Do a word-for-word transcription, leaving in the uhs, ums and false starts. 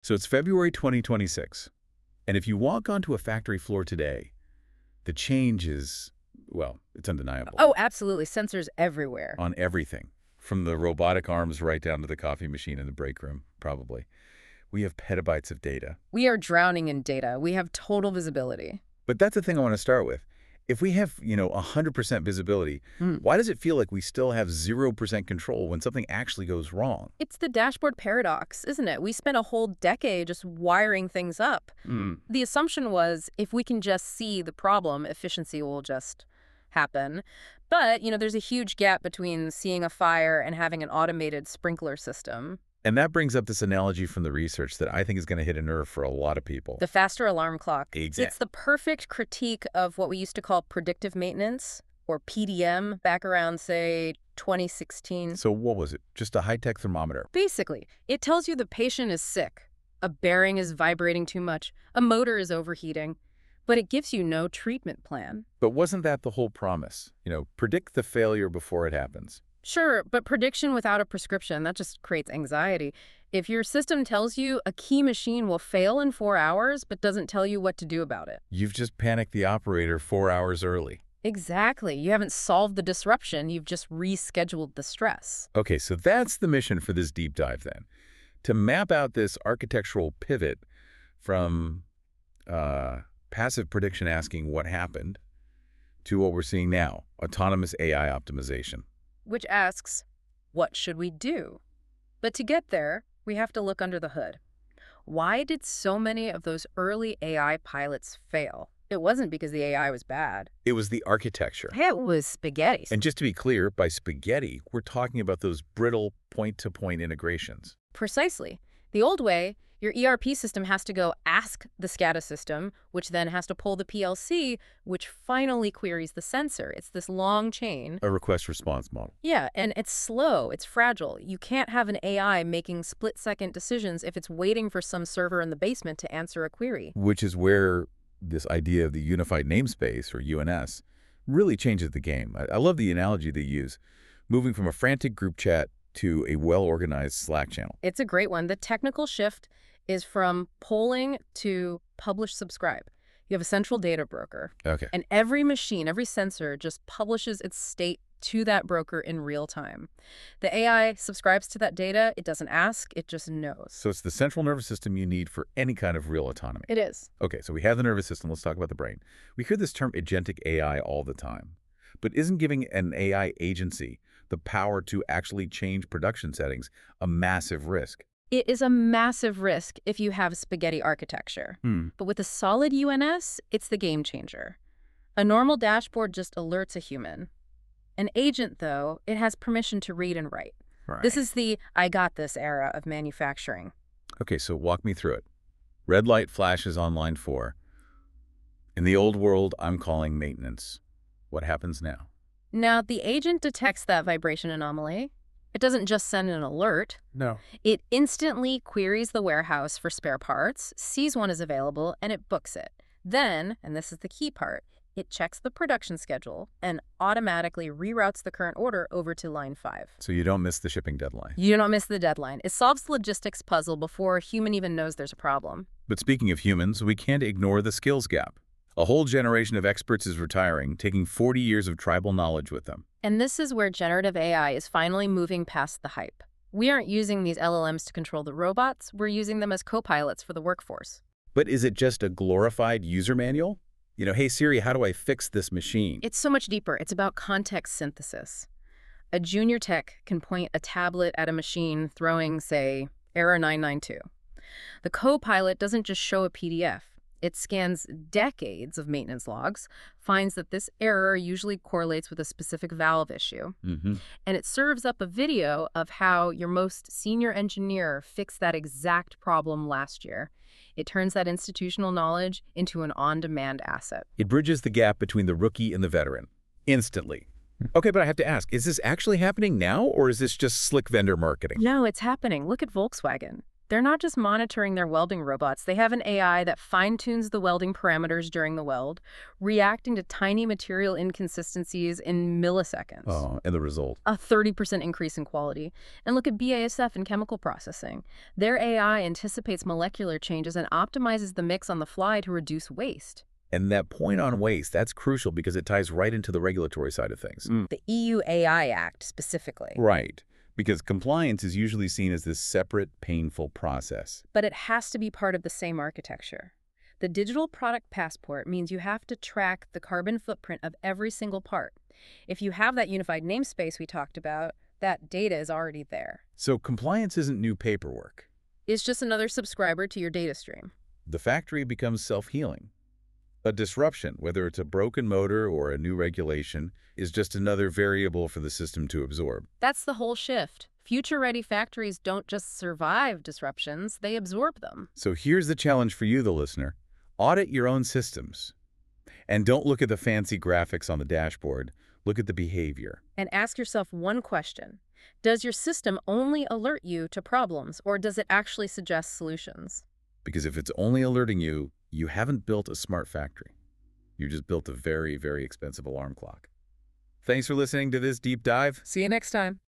So it's February twenty twenty-six, and if you walk onto a factory floor today, the change is, well, it's undeniable. Oh, absolutely. Sensors everywhere. On everything, from the robotic arms right down to the coffee machine in the break room, probably. We have petabytes of data. We are drowning in data. We have total visibility. But that's the thing I want to start with. If we have, you know, one hundred percent visibility, Mm. why does it feel like we still have zero percent control when something actually goes wrong? It's the dashboard paradox, isn't it? We spent a whole decade just wiring things up. Mm. The assumption was if we can just see the problem, efficiency will just happen. But, you know, there's a huge gap between seeing a fire and having an automated sprinkler system. And that brings up this analogy from the research that I think is going to hit a nerve for a lot of people. The faster alarm clock. Exactly. It's the perfect critique of what we used to call predictive maintenance, or P D M, back around, say, twenty sixteen. So what was it? Just a high-tech thermometer? Basically, it tells you the patient is sick, a bearing is vibrating too much, a motor is overheating, but it gives you no treatment plan. But wasn't that the whole promise? You know, predict the failure before it happens. Sure, but prediction without a prescription, that just creates anxiety. If your system tells you a key machine will fail in four hours but doesn't tell you what to do about it. You've just panicked the operator four hours early. Exactly. You haven't solved the disruption, you've just rescheduled the stress. Okay, so that's the mission for this deep dive then. To map out this architectural pivot from uh, passive prediction asking what happened to what we're seeing now, autonomous A I optimization. Which asks, what should we do? But to get there, we have to look under the hood. Why did so many of those early A I pilots fail? It wasn't because the A I was bad. It was the architecture. It was spaghetti. And just to be clear, by spaghetti, we're talking about those brittle point-to-point integrations. Precisely. The old way, your E R P system has to go ask the SCADA system, which then has to pull the P L C, which finally queries the sensor. It's this long chain. A request-response model. Yeah, and it's slow. It's fragile. You can't have an A I making split-second decisions if it's waiting for some server in the basement to answer a query. Which is where this idea of the unified namespace, or U N S, really changes the game. I, I love the analogy they use, moving from a frantic group chat to a well-organized Slack channel. It's a great one. The technical shift is from polling to publish subscribe. You have a central data broker. Okay. And every machine, every sensor just publishes its state to that broker in real time. The A I subscribes to that data. It doesn't ask. It just knows. So it's the central nervous system you need for any kind of real autonomy. It is. Okay, so we have the nervous system. Let's talk about the brain. We hear this term agentic A I all the time. But isn't giving an A I agency the power to actually change production settings a massive risk? It is a massive risk if you have spaghetti architecture. Hmm. But with a solid U N S, it's the game changer. A normal dashboard just alerts a human. An agent, though, it has permission to read and write. Right. This is the I got this era of manufacturing. Okay, so walk me through it. Red light flashes on line four. In the old world, I'm calling maintenance. What happens now? Now, the agent detects that vibration anomaly. It doesn't just send an alert. No. It instantly queries the warehouse for spare parts, sees one is available, and it books it. Then, and this is the key part, it checks the production schedule and automatically reroutes the current order over to line five. So you don't miss the shipping deadline. You don't miss the deadline. It solves the logistics puzzle before a human even knows there's a problem. But speaking of humans, we can't ignore the skills gap. A whole generation of experts is retiring, taking forty years of tribal knowledge with them. And this is where generative A I is finally moving past the hype. We aren't using these L L Ms to control the robots, we're using them as co-pilots for the workforce. But is it just a glorified user manual? You know, hey Siri, how do I fix this machine? It's so much deeper. It's about context synthesis. A junior tech can point a tablet at a machine throwing, say, error nine nine two. The co-pilot doesn't just show a P D F. It scans decades of maintenance logs, finds that this error usually correlates with a specific valve issue, Mm-hmm. and it serves up a video of how your most senior engineer fixed that exact problem last year. It turns that institutional knowledge into an on-demand asset. It bridges the gap between the rookie and the veteran. Instantly. Okay, but I have to ask, is this actually happening now, or is this just slick vendor marketing? No, it's happening. Look at Volkswagen. They're not just monitoring their welding robots. They have an A I that fine-tunes the welding parameters during the weld, reacting to tiny material inconsistencies in milliseconds. Oh, and the result? A thirty percent increase in quality. And look at B A S F in chemical processing. Their A I anticipates molecular changes and optimizes the mix on the fly to reduce waste. And that point on waste, that's crucial because it ties right into the regulatory side of things. Mm. The E U A I Act, specifically. Right. Because compliance is usually seen as this separate, painful process. But it has to be part of the same architecture. The digital product passport means you have to track the carbon footprint of every single part. If you have that unified namespace we talked about, that data is already there. So compliance isn't new paperwork. It's just another subscriber to your data stream. The factory becomes self-healing. A disruption, whether it's a broken motor or a new regulation, is just another variable for the system to absorb. That's the whole shift. Future-ready factories don't just survive disruptions, they absorb them. So here's the challenge for you, the listener. Audit your own systems. And don't look at the fancy graphics on the dashboard. Look at the behavior. And ask yourself one question. Does your system only alert you to problems, or does it actually suggest solutions? Because if it's only alerting you, you haven't built a smart factory. You just built a very, very expensive alarm clock. Thanks for listening to this deep dive. See you next time.